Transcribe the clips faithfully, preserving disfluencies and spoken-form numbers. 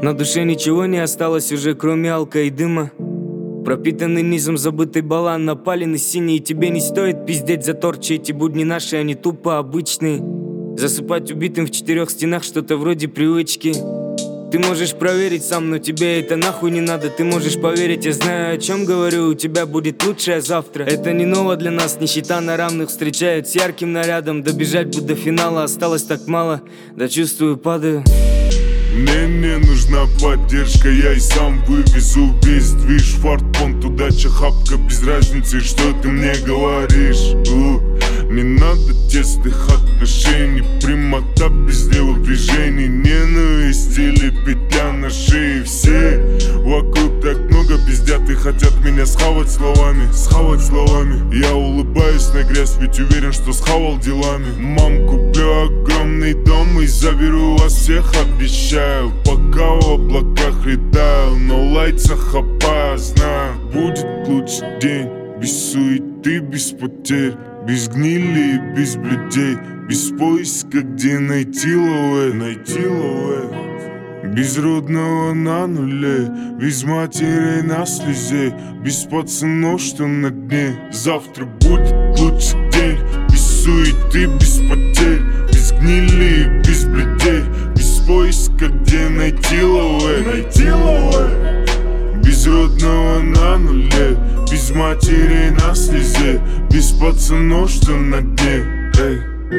На душе ничего не осталось уже, кроме алка и дыма. Пропитанный низом забытый балан, напаленный синий. И тебе не стоит пиздеть за торчи. Эти будни наши, они тупо обычные. Засыпать убитым в четырех стенах, что-то вроде привычки. Ты можешь проверить сам, но тебе это нахуй не надо. Ты можешь поверить, я знаю, о чем говорю. У тебя будет лучшее завтра. Это не ново для нас, нищета на равных встречают с ярким нарядом. Добежать бы до финала, осталось так мало. Да чувствую, падаю. Мне не нужна поддержка, я и сам вывезу весь движ. Фартпонт, удача, хапка, без разницы, что ты мне говоришь. У, не надо тесных отношений, прямота без левых движений, ненависть или петля на шее. Все вокруг так много пиздят и хотят меня схавать словами, схавать словами. Я улыбаюсь на грязь, ведь уверен, что схавал делами. Мам, куплю огромный дом и заберу вас всех, обещаю. Пока в облаках летаю, но лайца хапаю, знаю, будет лучший день. Без суеты, без потерь, без гнили и без блюдей, без поиска, где найти лове, найти лове. Без родного на нуле, без матерей на слезе, без пацанов, что на дне. Завтра будет лучший день. Без суеты, без потерь, без гнили и без блюдей, без поиска, где найти лове, найти лове. Без родного на нуле, без матерей на слезе, без пацанов, что на дне. Эй.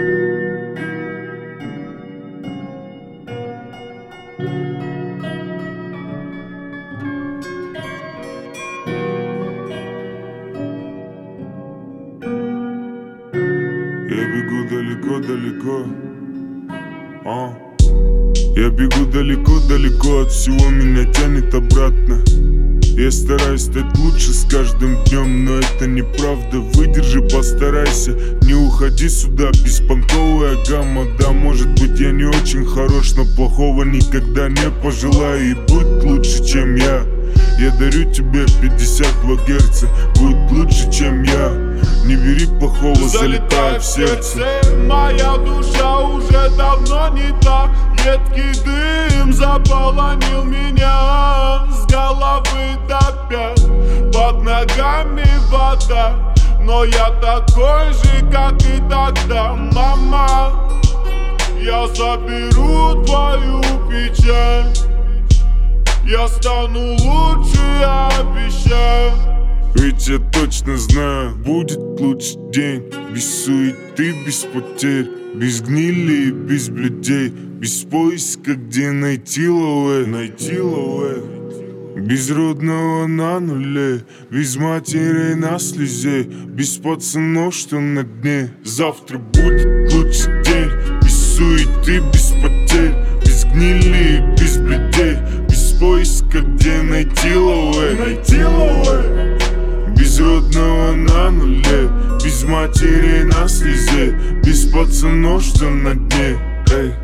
Я бегу далеко-далеко, а. Я бегу далеко-далеко, от всего меня тянет обратно. Я стараюсь стать лучше с каждым днем, но это неправда. Выдержи, постарайся, не уходи сюда, беспонтовая гамма. Да, может быть, я не очень хорош, но плохого никогда не пожелаю. И будь лучше, чем я. Я дарю тебе пятьдесят два герца, будет лучше, чем я. Не бери плохого, залетай в сердце. Моя душа уже давно не та. Едкий дым заполонил меня с головы до пят. Под ногами вода, но я такой же, как и тогда. Мама, я заберу твою печаль. Я стану лучше, я обещаю. Ведь я точно знаю, будет лучший день. Без суеты, без потерь, без гнили и без блюдей, без поиска, где найти лове, найти лове. Без родного на нуле, без матерей на слезе, без пацанов, что на дне. Завтра будет лучший день. Без суеты, без потерь, без гнили и без блюдей, без поиска, где найти лове, найти лове. Без родного на нуле, без матерей на слезе, без пацанов, что на дне. Эй.